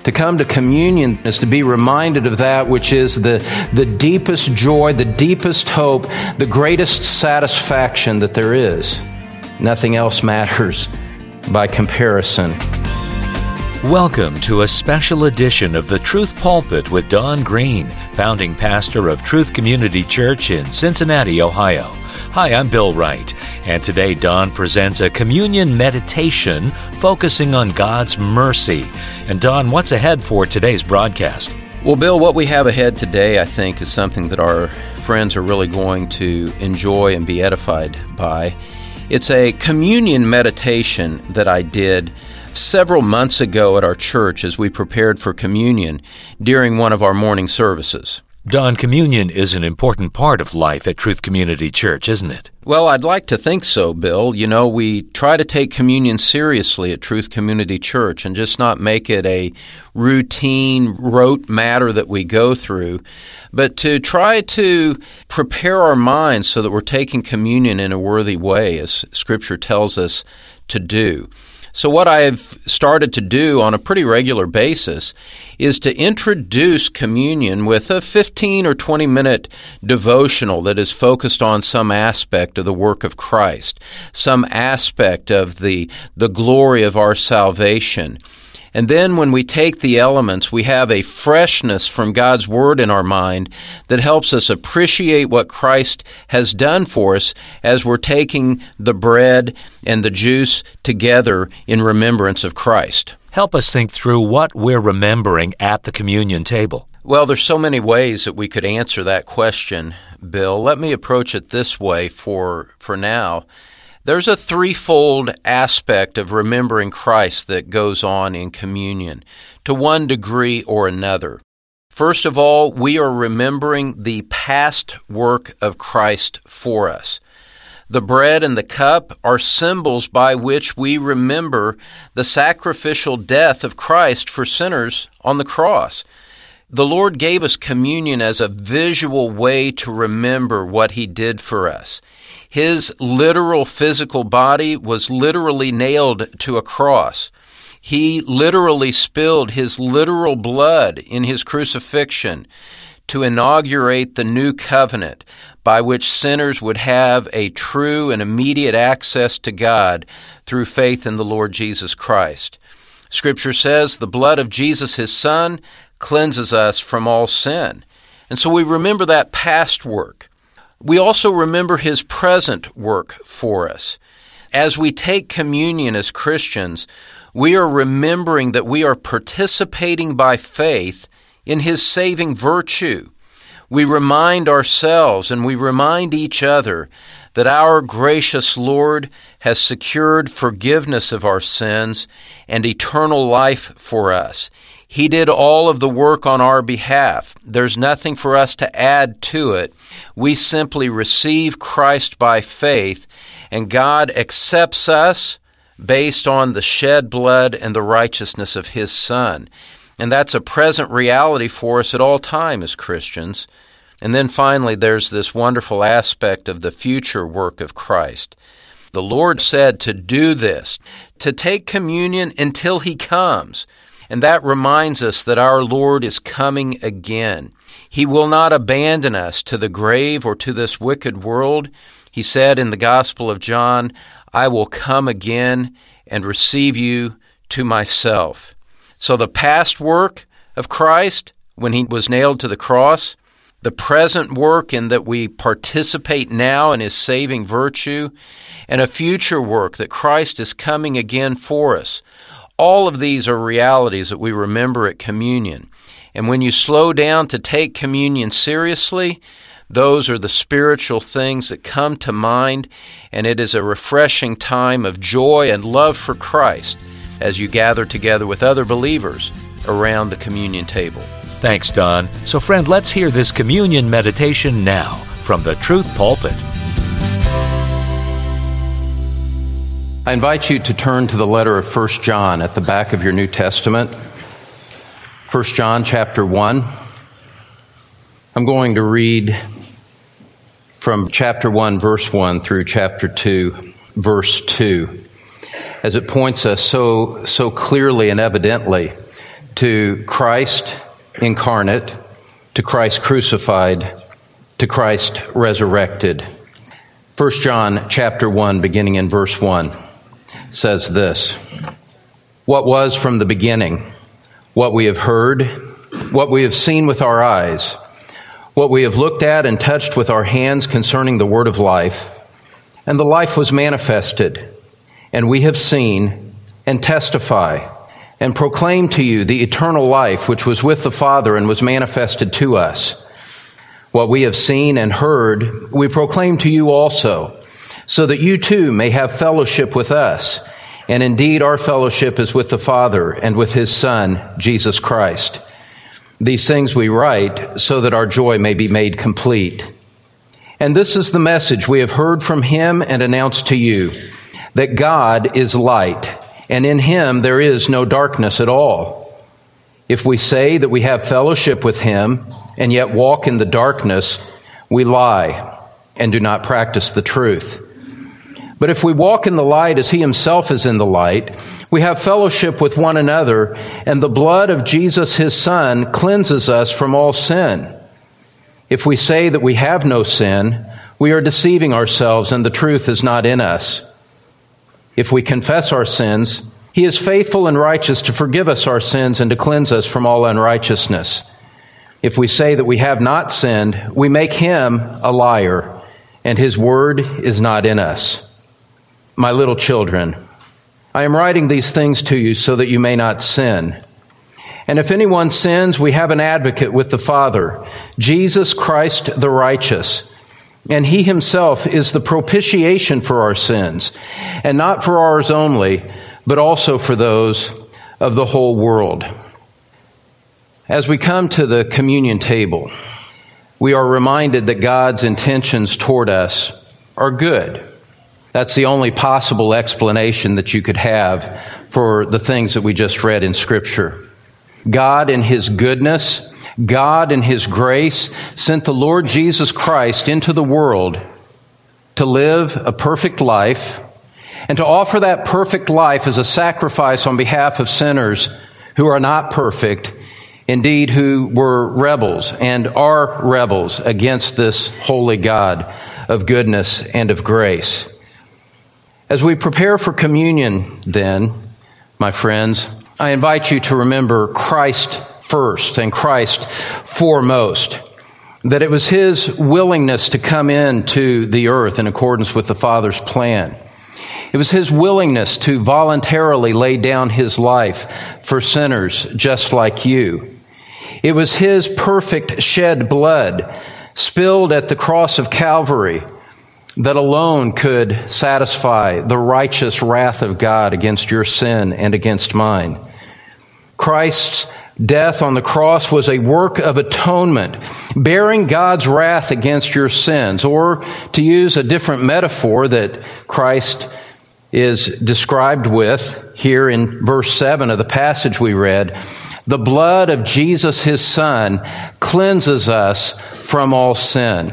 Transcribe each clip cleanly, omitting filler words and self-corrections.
To come to communion is to be reminded of that which is the deepest joy, the deepest hope, the greatest satisfaction that there is. Nothing else matters by comparison. Welcome to a special edition of the Truth Pulpit with Don Green, founding pastor of Truth Community Church in Cincinnati, Ohio. Hi, I'm Bill Wright, and today Don presents a communion meditation focusing on God's mercy. And Don, what's ahead for today's broadcast? Well, Bill, what we have ahead today, I think, is something that our friends are really going to enjoy and be edified by. It's a communion meditation that I did several months ago at our church as we prepared for communion during one of our morning services. Don, communion is an important part of life at Truth Community Church, isn't it? Well, I'd like to think so, Bill. You know, we try to take communion seriously at Truth Community Church and just not make it a routine, rote matter that we go through, but to try to prepare our minds so that we're taking communion in a worthy way, as Scripture tells us to do. So what I've started to do on a pretty regular basis is to introduce communion with a 15 or 20-minute devotional that is focused on some aspect of the work of Christ, some aspect of the glory of our salvation. And then when we take the elements, we have a freshness from God's Word in our mind that helps us appreciate what Christ has done for us as we're taking the bread and the juice together in remembrance of Christ. Help us think through what we're remembering at the communion table. Well, there's so many ways that we could answer that question, Bill. Let me approach it this way for now. There's a threefold aspect of remembering Christ that goes on in communion, to one degree or another. First of all, we are remembering the past work of Christ for us. The bread and the cup are symbols by which we remember the sacrificial death of Christ for sinners on the cross. The Lord gave us communion as a visual way to remember what He did for us. His literal physical body was literally nailed to a cross. He literally spilled His literal blood in His crucifixion to inaugurate the new covenant by which sinners would have a true and immediate access to God through faith in the Lord Jesus Christ. Scripture says the blood of Jesus, His Son, cleanses us from all sin. And so we remember that past work. We also remember His present work for us. As we take communion as Christians, we are remembering that we are participating by faith in His saving virtue. We remind ourselves and we remind each other that our gracious Lord has secured forgiveness of our sins and eternal life for us. He did all of the work on our behalf. There's nothing for us to add to it. We simply receive Christ by faith, and God accepts us based on the shed blood and the righteousness of His Son. And that's a present reality for us at all time as Christians. And then finally, there's this wonderful aspect of the future work of Christ. The Lord said to do this, to take communion until He comes. And that reminds us that our Lord is coming again. He will not abandon us to the grave or to this wicked world. He said in the Gospel of John, I will come again and receive you to myself. So the past work of Christ when He was nailed to the cross, the present work in that we participate now in His saving virtue, and a future work that Christ is coming again for us. All of these are realities that we remember at communion. And when you slow down to take communion seriously, those are the spiritual things that come to mind, and it is a refreshing time of joy and love for Christ as you gather together with other believers around the communion table. Thanks, Don. So, friend, let's hear this communion meditation now from the Truth Pulpit. I invite you to turn to the letter of 1 John at the back of your New Testament. 1 John chapter 1. I'm going to read from chapter 1, verse 1 through chapter 2, verse 2, as it points us so clearly and evidently to Christ incarnate, to Christ crucified, to Christ resurrected. 1 John chapter 1, beginning in verse 1, says this: "What was from the beginning, what we have heard, what we have seen with our eyes, what we have looked at and touched with our hands concerning the word of life, and the life was manifested, and we have seen and testify and proclaim to you the eternal life which was with the Father and was manifested to us. What we have seen and heard, we proclaim to you also, so that you too may have fellowship with us. And indeed, our fellowship is with the Father and with His Son, Jesus Christ. These things we write so that our joy may be made complete. And this is the message we have heard from Him and announced to you, that God is light, and in Him there is no darkness at all. If we say that we have fellowship with Him and yet walk in the darkness, we lie and do not practice the truth. But if we walk in the light as He Himself is in the light, we have fellowship with one another, and the blood of Jesus His Son cleanses us from all sin. If we say that we have no sin, we are deceiving ourselves, and the truth is not in us. If we confess our sins, He is faithful and righteous to forgive us our sins and to cleanse us from all unrighteousness. If we say that we have not sinned, we make Him a liar, and His word is not in us. My little children, I am writing these things to you so that you may not sin. And if anyone sins, we have an advocate with the Father, Jesus Christ the righteous. And He Himself is the propitiation for our sins, and not for ours only, but also for those of the whole world." As we come to the communion table, we are reminded that God's intentions toward us are good. That's the only possible explanation that you could have for the things that we just read in Scripture. God in His goodness, God in His grace sent the Lord Jesus Christ into the world to live a perfect life and to offer that perfect life as a sacrifice on behalf of sinners who are not perfect, indeed who were rebels and are rebels against this holy God of goodness and of grace. As we prepare for communion, then, my friends, I invite you to remember Christ first and Christ foremost, that it was His willingness to come into the earth in accordance with the Father's plan. It was His willingness to voluntarily lay down His life for sinners just like you. It was His perfect shed blood spilled at the cross of Calvary that alone could satisfy the righteous wrath of God against your sin and against mine. Christ's death on the cross was a work of atonement, bearing God's wrath against your sins, or to use a different metaphor that Christ is described with here in verse 7 of the passage we read, the blood of Jesus, His Son, cleanses us from all sin.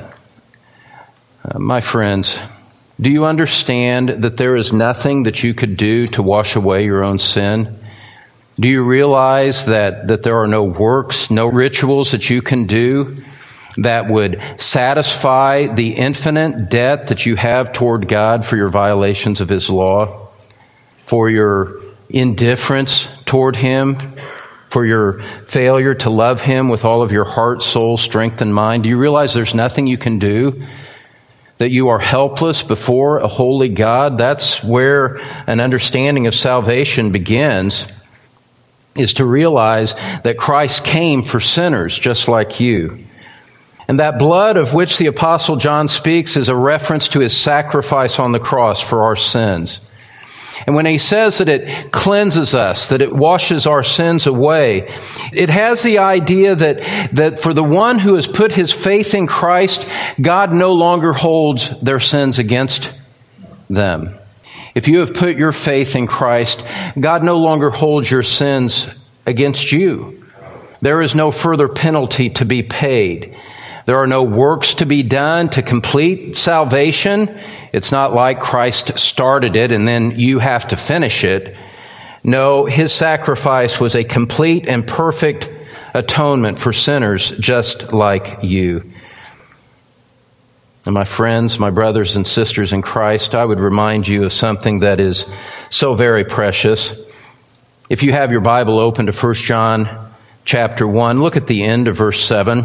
My friends, do you understand that there is nothing that you could do to wash away your own sin? Do you realize that there are no works, no rituals that you can do that would satisfy the infinite debt that you have toward God for your violations of His law, for your indifference toward Him, for your failure to love Him with all of your heart, soul, strength, and mind? Do you realize there's nothing you can do? That you are helpless before a holy God? That's where an understanding of salvation begins, is to realize that Christ came for sinners just like you. And that blood of which the Apostle John speaks is a reference to His sacrifice on the cross for our sins. And when he says that it cleanses us, that it washes our sins away, it has the idea that for the one who has put his faith in Christ, God no longer holds their sins against them. If you have put your faith in Christ, God no longer holds your sins against you. There is no further penalty to be paid. There are no works to be done to complete salvation. It's not like Christ started it and then you have to finish it. No, his sacrifice was a complete and perfect atonement for sinners just like you. And my friends, my brothers and sisters in Christ, I would remind you of something that is so very precious. If you have your Bible open to 1 John chapter 1, look at the end of verse 7.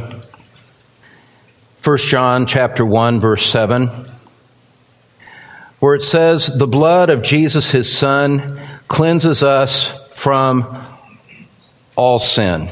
1 John chapter 1, verse 7, where it says, "The blood of Jesus, his Son, cleanses us from all sin."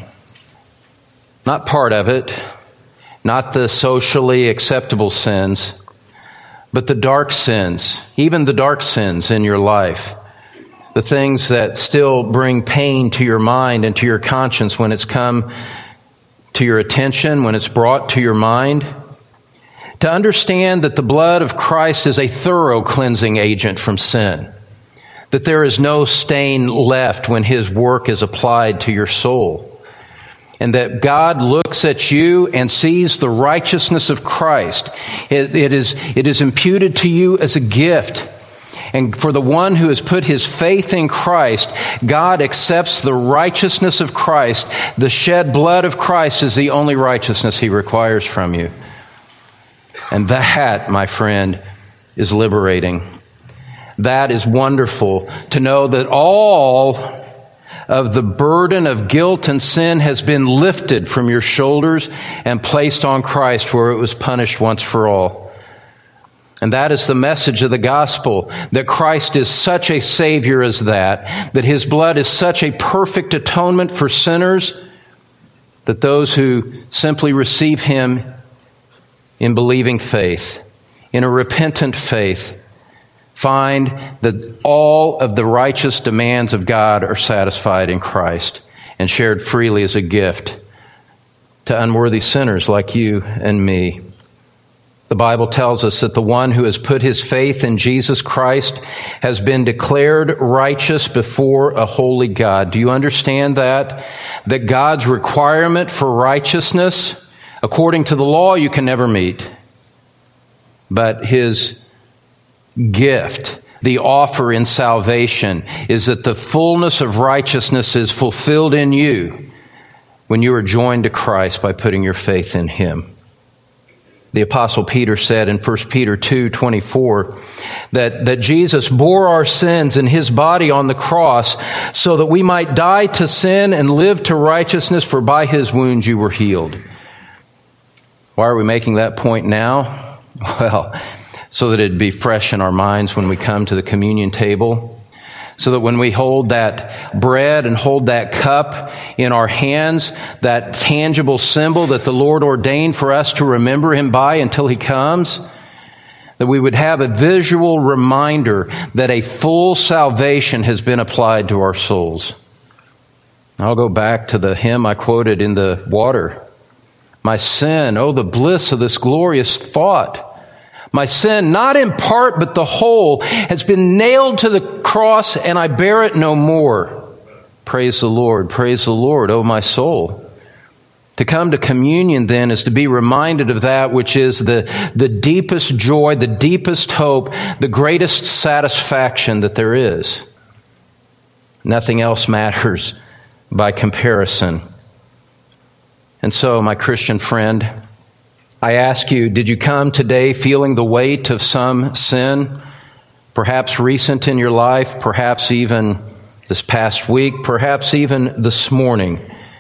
Not part of it, not the socially acceptable sins, but the dark sins, even the dark sins in your life, the things that still bring pain to your mind and to your conscience when it's come to your attention, when it's brought to your mind. To understand that the blood of Christ is a thorough cleansing agent from sin, that there is no stain left when his work is applied to your soul, and that God looks at you and sees the righteousness of Christ. It is imputed to you as a gift. And for the one who has put his faith in Christ, God accepts the righteousness of Christ. The shed blood of Christ is the only righteousness he requires from you. And that, my friend, is liberating. That is wonderful to know that all of the burden of guilt and sin has been lifted from your shoulders and placed on Christ where it was punished once for all. And that is the message of the gospel, that Christ is such a Savior as that his blood is such a perfect atonement for sinners, that those who simply receive him in believing faith, in a repentant faith, find that all of the righteous demands of God are satisfied in Christ and shared freely as a gift to unworthy sinners like you and me. The Bible tells us that the one who has put his faith in Jesus Christ has been declared righteous before a holy God. Do you understand that? That God's requirement for righteousness, according to the law, you can never meet. But his gift, the offer in salvation, is that the fullness of righteousness is fulfilled in you when you are joined to Christ by putting your faith in him. The Apostle Peter said in 1 Peter 2:24 that Jesus bore our sins in his body on the cross so that we might die to sin and live to righteousness, for by his wounds you were healed. Why are we making that point now? Well, so that it'd be fresh in our minds when we come to the communion table. So that when we hold that bread and hold that cup in our hands, that tangible symbol that the Lord ordained for us to remember him by until he comes, that we would have a visual reminder that a full salvation has been applied to our souls. I'll go back to the hymn I quoted in the water. My sin, oh, the bliss of this glorious thought. My sin, not in part but the whole, has been nailed to the cross, and I bear it no more. Praise the Lord, oh my soul. To come to communion then is to be reminded of that which is the deepest joy, the deepest hope, the greatest satisfaction that there is. Nothing else matters by comparison. And so, my Christian friend, I ask you, did you come today feeling the weight of some sin? Perhaps recent in your life, perhaps even this past week, perhaps even this morning.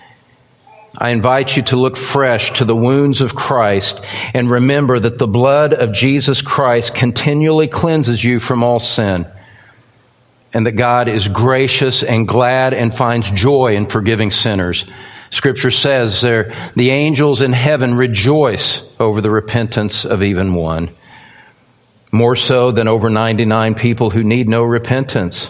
I invite you to look fresh to the wounds of Christ and remember that the blood of Jesus Christ continually cleanses you from all sin, and that God is gracious and glad and finds joy in forgiving sinners. Scripture says the angels in heaven rejoice over the repentance of even one, more so than over 99 people who need no repentance.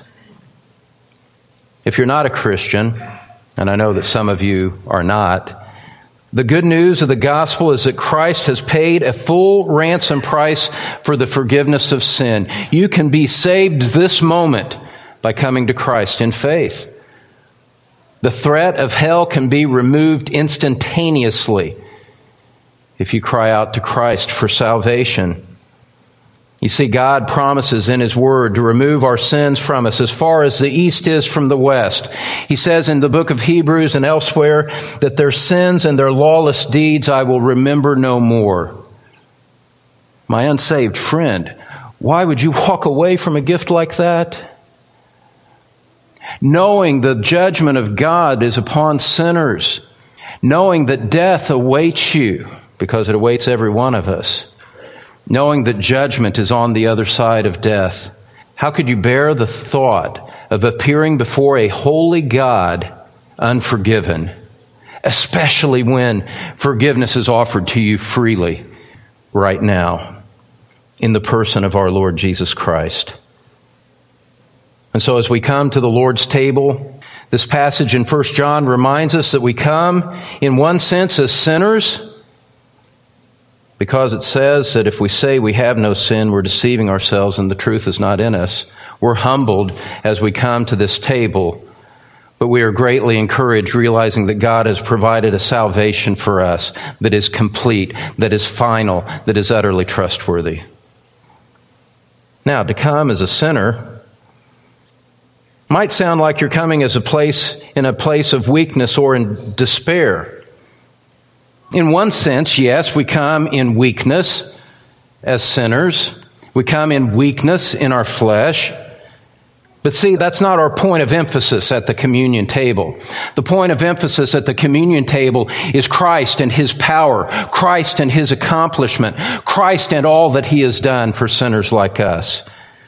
If you're not a Christian, and I know that some of you are not, the good news of the gospel is that Christ has paid a full ransom price for the forgiveness of sin. You can be saved this moment by coming to Christ in faith. The threat of hell can be removed instantaneously if you cry out to Christ for salvation. You see, God promises in His Word to remove our sins from us as far as the east is from the west. He says in the book of Hebrews and elsewhere that their sins and their lawless deeds I will remember no more. My unsaved friend, why would you walk away from a gift like that? Knowing the judgment of God is upon sinners, knowing that death awaits you, because it awaits every one of us, knowing that judgment is on the other side of death, how could you bear the thought of appearing before a holy God unforgiven, especially when forgiveness is offered to you freely right now in the person of our Lord Jesus Christ? And so as we come to the Lord's table, this passage in 1 John reminds us that we come in one sense as sinners, because it says that if we say we have no sin, we're deceiving ourselves and the truth is not in us. We're humbled as we come to this table, but we are greatly encouraged, realizing that God has provided a salvation for us that is complete, that is final, that is utterly trustworthy. Now, to come as a sinner might sound like you're coming as in a place of weakness or in despair. In one sense, yes, we come in weakness as sinners. We come in weakness in our flesh. But see, that's not our point of emphasis at the communion table. The point of emphasis at the communion table is Christ and His power, Christ and His accomplishment, Christ and all that He has done for sinners like us.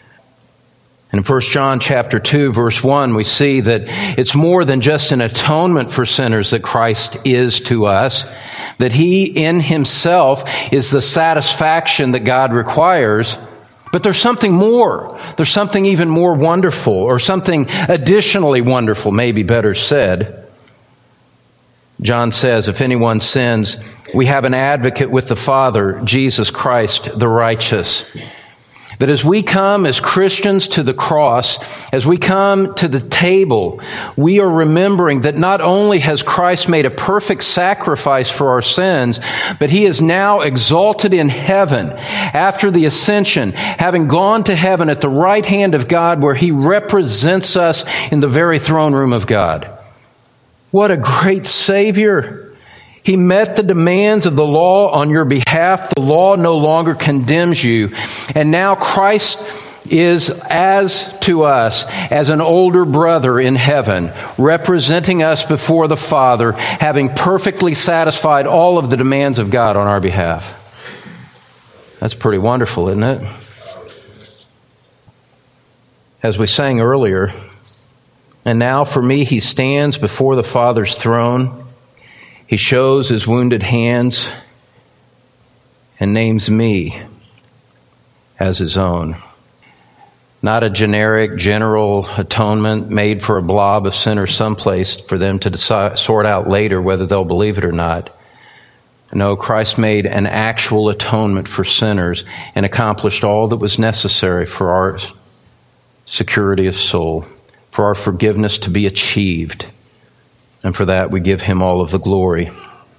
In 1 John chapter 2, verse 1, we see that it's more than just an atonement for sinners that Christ is to us, that He in Himself is the satisfaction that God requires. But there's something more. There's something even more wonderful, or something additionally wonderful, maybe better said. John says, if anyone sins, we have an advocate with the Father, Jesus Christ, the righteous. That as we come as Christians to the cross, as we come to the table, we are remembering that not only has Christ made a perfect sacrifice for our sins, but He is now exalted in heaven after the ascension, having gone to heaven at the right hand of God, where He represents us in the very throne room of God. What a great Savior! He met the demands of the law on your behalf. The law no longer condemns you. And now Christ is as to us as an older brother in heaven, representing us before the Father, having perfectly satisfied all of the demands of God on our behalf. That's pretty wonderful, isn't it? As we sang earlier, and now for me He stands before the Father's throne. He shows His wounded hands and names me as His own. Not a generic, general atonement made for a blob of sinners someplace for them to sort out later whether they'll believe it or not. No, Christ made an actual atonement for sinners and accomplished all that was necessary for our security of soul, for our forgiveness to be achieved. And for that, we give Him all of the glory.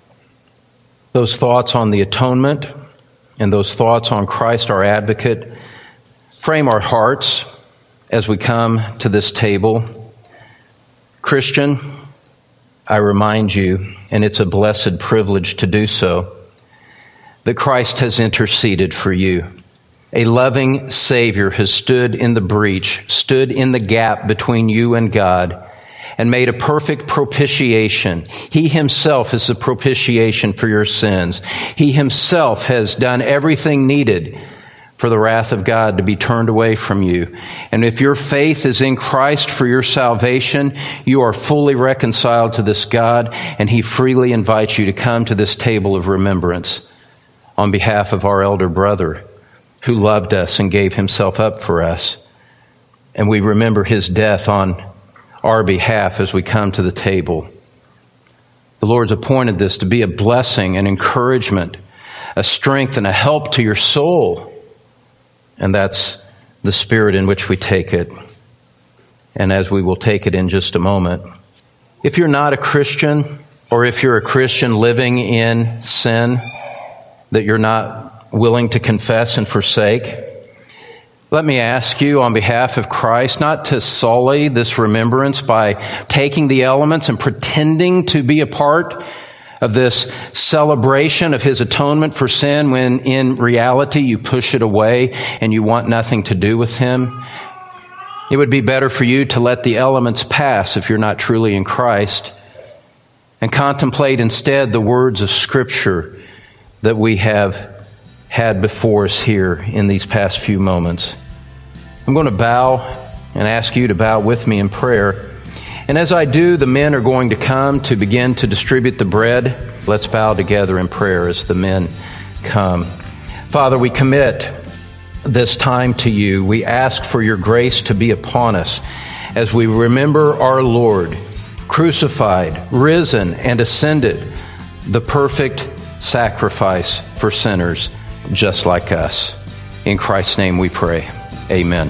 Those thoughts on the atonement and those thoughts on Christ, our advocate, frame our hearts as we come to this table. Christian, I remind you, and it's a blessed privilege to do so, that Christ has interceded for you. A loving Savior has stood in the breach, stood in the gap between you and God, and made a perfect propitiation. He Himself is the propitiation for your sins. He Himself has done everything needed for the wrath of God to be turned away from you. And if your faith is in Christ for your salvation, you are fully reconciled to this God, and He freely invites you to come to this table of remembrance on behalf of our elder brother who loved us and gave Himself up for us. And we remember His death on our behalf as we come to the table. The Lord's appointed this to be a blessing, an encouragement, a strength, and a help to your soul. And that's the spirit in which we take it. And as we will take it in just a moment. If you're not a Christian, or if you're a Christian living in sin that you're not willing to confess and forsake, Let me ask you on behalf of Christ not to sully this remembrance by taking the elements and pretending to be a part of this celebration of His atonement for sin when in reality you push it away and you want nothing to do with Him. It would be better for you to let the elements pass if you're not truly in Christ and contemplate instead the words of Scripture that we have had before us here in these past few moments. I'm going to bow and ask you to bow with me in prayer. And as I do, the men are going to come to begin to distribute the bread. Let's bow together in prayer as the men come. Father, we commit this time to you. We ask for your grace to be upon us as we remember our Lord, crucified, risen, and ascended, the perfect sacrifice for sinners just like us. In Christ's name we pray. Amen.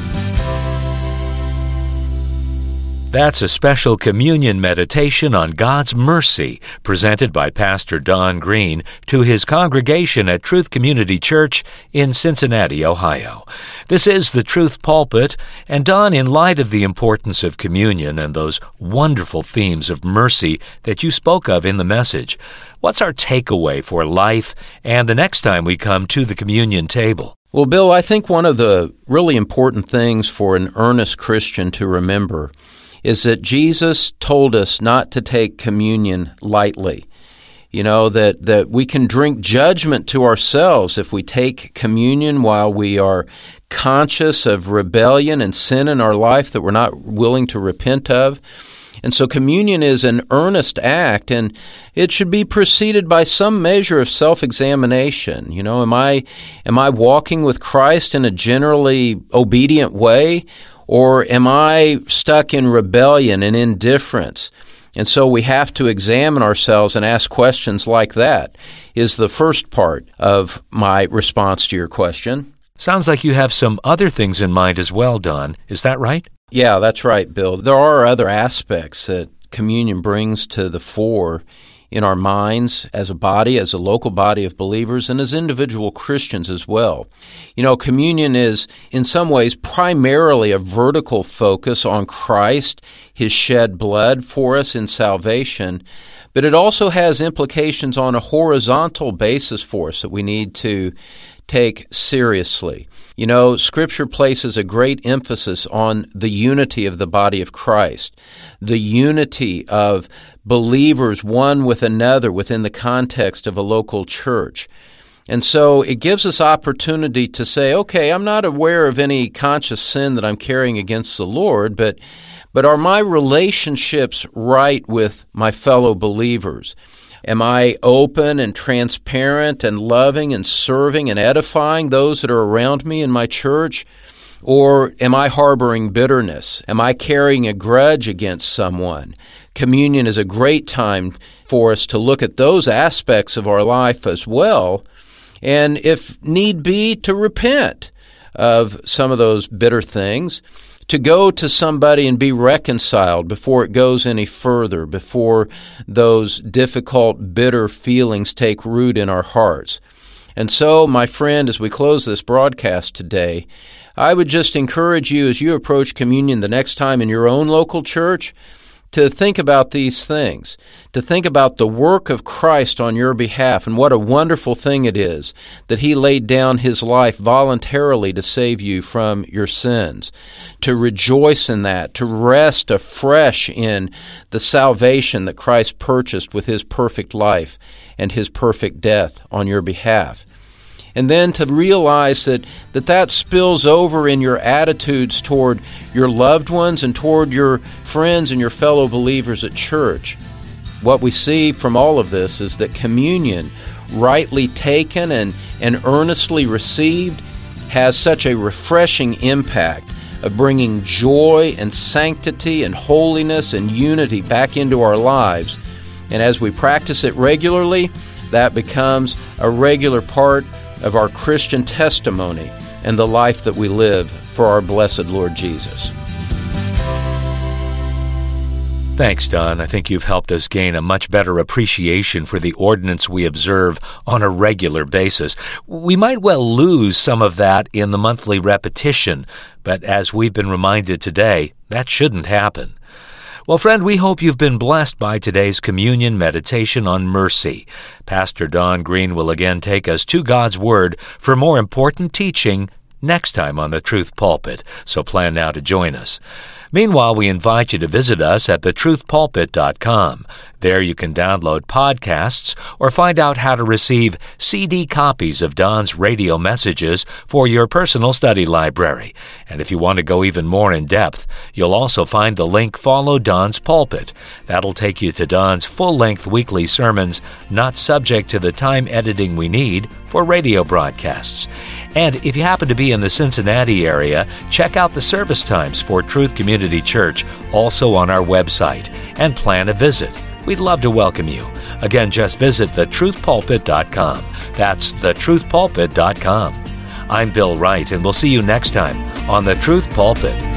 That's a special communion meditation on God's mercy presented by Pastor Don Green to his congregation at Truth Community Church in Cincinnati, Ohio. This is the Truth Pulpit, and Don, in light of the importance of communion and those wonderful themes of mercy that you spoke of in the message, what's our takeaway for life and the next time we come to the communion table? Well, Bill, I think one of the really important things for an earnest Christian to remember is that Jesus told us not to take communion lightly. You know, that we can drink judgment to ourselves if we take communion while we are conscious of rebellion and sin in our life that we're not willing to repent of. And so communion is an earnest act, and it should be preceded by some measure of self-examination. You know, am I walking with Christ in a generally obedient way? Or am I stuck in rebellion and indifference? And so we have to examine ourselves and ask questions like that, is the first part of my response to your question. Sounds like you have some other things in mind as well, Don. Is that right? Yeah, that's right, Bill. There are other aspects that communion brings to the fore in our minds as a body, as a local body of believers, and as individual Christians as well. You know, communion is in some ways primarily a vertical focus on Christ, His shed blood for us in salvation, but it also has implications on a horizontal basis for us that we need to take seriously. You know, Scripture places a great emphasis on the unity of the body of Christ, the unity of believers one with another within the context of a local church. And so it gives us opportunity to say, okay, I'm not aware of any conscious sin that I'm carrying against the Lord, but are my relationships right with my fellow believers? Am I open and transparent and loving and serving and edifying those that are around me in my church? Or am I harboring bitterness? Am I carrying a grudge against someone? Communion is a great time for us to look at those aspects of our life as well, and if need be, to repent of some of those bitter things, to go to somebody and be reconciled before it goes any further, before those difficult, bitter feelings take root in our hearts. And so, my friend, as we close this broadcast today, I would just encourage you as you approach communion the next time in your own local church to think about these things, to think about the work of Christ on your behalf and what a wonderful thing it is that He laid down His life voluntarily to save you from your sins, to rejoice in that, to rest afresh in the salvation that Christ purchased with His perfect life and His perfect death on your behalf. And then to realize that spills over in your attitudes toward your loved ones and toward your friends and your fellow believers at church. What we see from all of this is that communion, rightly taken and earnestly received, has such a refreshing impact of bringing joy and sanctity and holiness and unity back into our lives. And as we practice it regularly, that becomes a regular part of our Christian testimony and the life that we live for our blessed Lord Jesus. Thanks, Don. I think you've helped us gain a much better appreciation for the ordinance we observe on a regular basis. We might well lose some of that in the monthly repetition, but as we've been reminded today, that shouldn't happen. Well, friend, we hope you've been blessed by today's communion meditation on mercy. Pastor Don Green will again take us to God's Word for more important teaching next time on the Truth Pulpit, so plan now to join us. Meanwhile, we invite you to visit us at thetruthpulpit.com. There you can download podcasts or find out how to receive CD copies of Don's radio messages for your personal study library. And if you want to go even more in depth, you'll also find the link Follow Don's Pulpit. That'll take you to Don's full-length weekly sermons, not subject to the time editing we need for radio broadcasts. And if you happen to be in the Cincinnati area, check out the service times for Truth Community Church, also on our website, and plan a visit. We'd love to welcome you. Again, just visit thetruthpulpit.com. That's thetruthpulpit.com. I'm Bill Wright, and we'll see you next time on The Truth Pulpit.